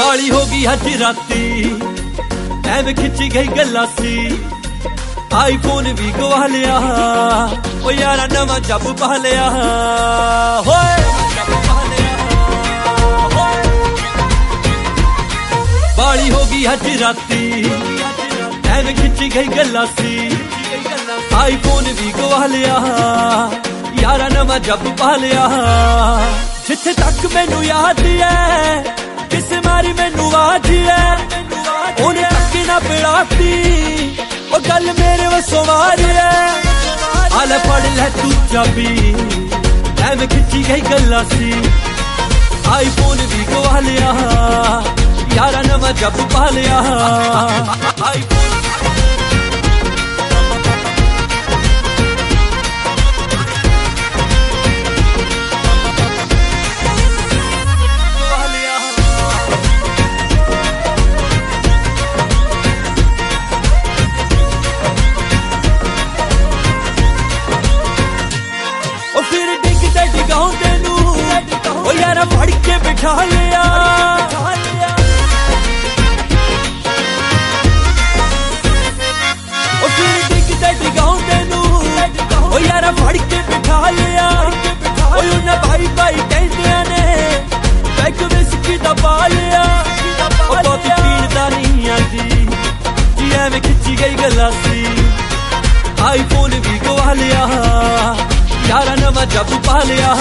बाली हो गई हज राती एवं खिंची गई गलासी आईफोन भी गवा लिया ओ यारा नवा जब पा लिया बाली हो गई हज राती एवं खिंची गई गलासी आईफोन भी गवा लिया यारा नवा जब पा लिया जिथे तक मैनू याद है किस मारी मैनू आज है उन्हें तक ना पिड़ाती ओ गल मेरे वसों मारी है आले फड़ ले तू चाबी एवं खिंची गई गलासी आईफोन भी गवा लिया यारा नवा जब पा लिया आईफोन ओ यारा फड़ के बिठा लिया ओ फिर डिगदा डिगाऊं तेनू ओ यारा फड़ के बिठा लिया ओ उन्हें भाई भाई कहंदियां ने पैग विस्की दा पा लिया ओ बहुत पींदा नहीं आंदी जी एवें खिंची गई गलासी आईफोन भी गवा लिया यारा नवा जब पा लिया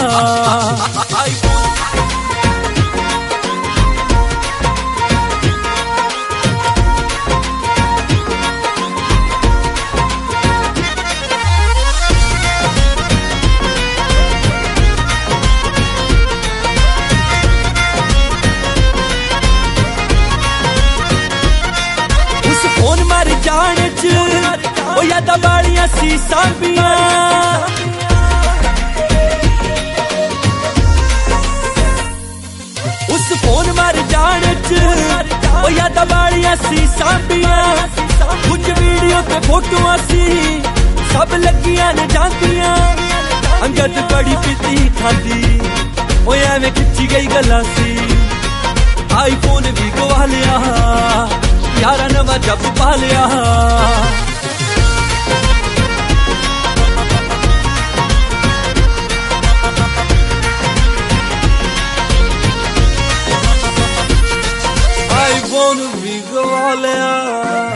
उस फोन मार जाने च ओ यादा वालियां सीसां पियां उस फोन मार जाने च ओ यादा वालियां सीसां पियां कुछ वीडियो ते फोटोआं सी सब लगियां ने जांदियां अंगद बड़ी पीती खादी ओ एवें खिंची गई गलासी आईफोन भी गवा लिया यारा नवा जब पा लिया आईफोन भी गवा लिया।